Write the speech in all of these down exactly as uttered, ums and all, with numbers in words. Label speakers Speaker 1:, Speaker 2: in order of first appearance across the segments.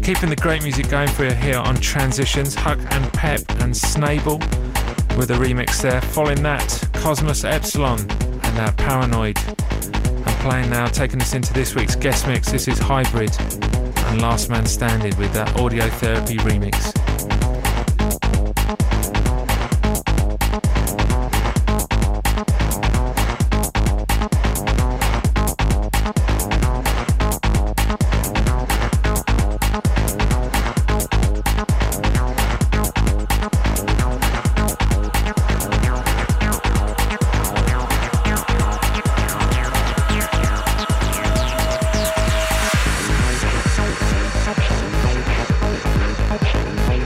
Speaker 1: Keeping the great music going for you here on Transitions, Huck and Pep and Snable with a remix there. Following that, Cosmos Epsilon and our Paranoid. And playing now, taking us into this week's guest mix, this is Hybrid and Last Man Standing with that Audio Therapy remix.
Speaker 2: Bye.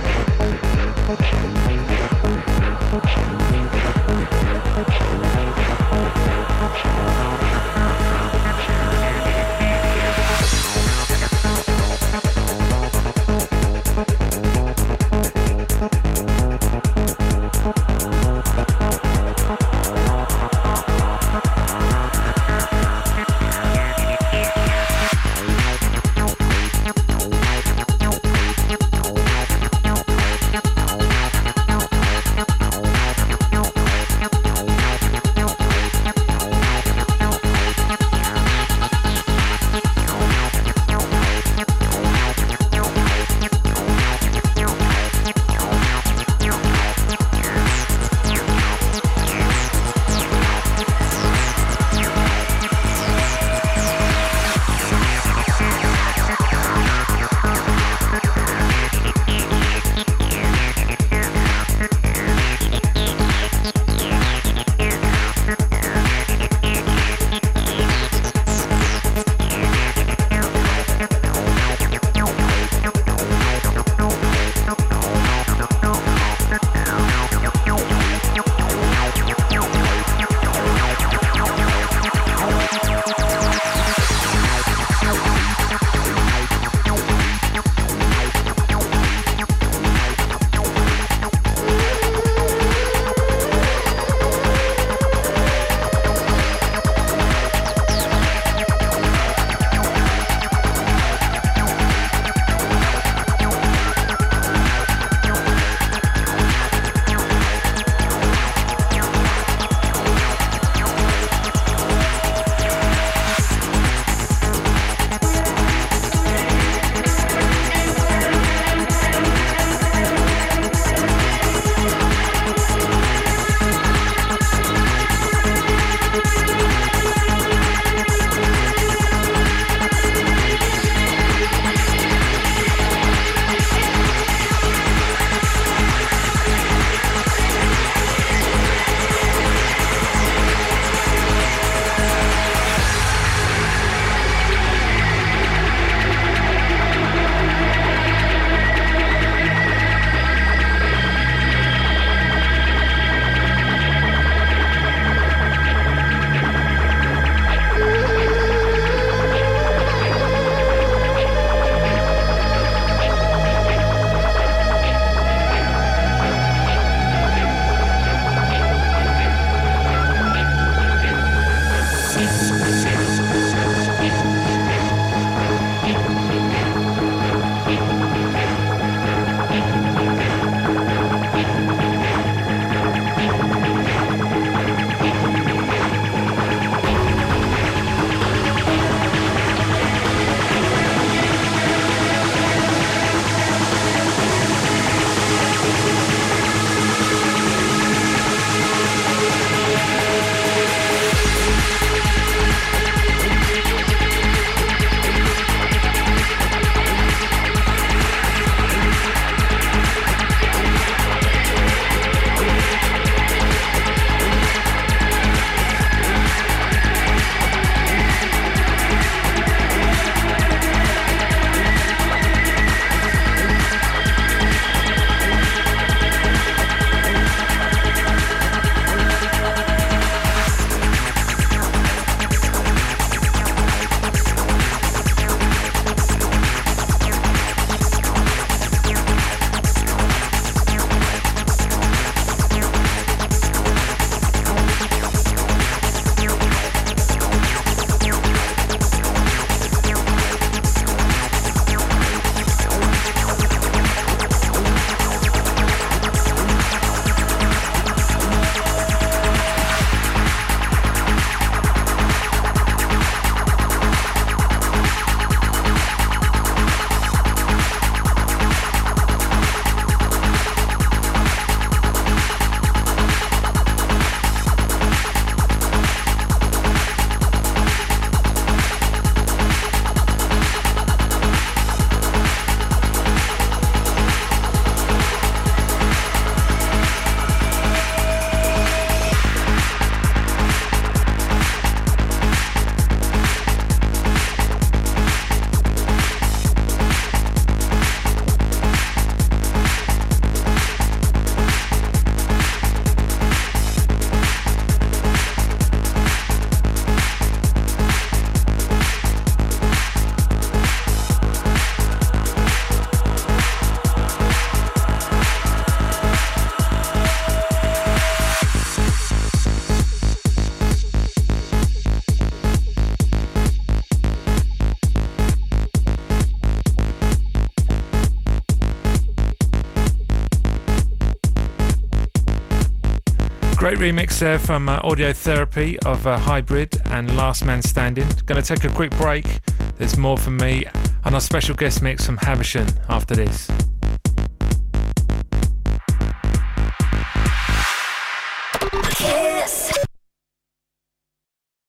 Speaker 1: Great remix there from uh, Audio Therapy of uh, Hybrid and Last Man Standing. Going to take a quick break. There's more from me and our special guest mix from Havisham after this.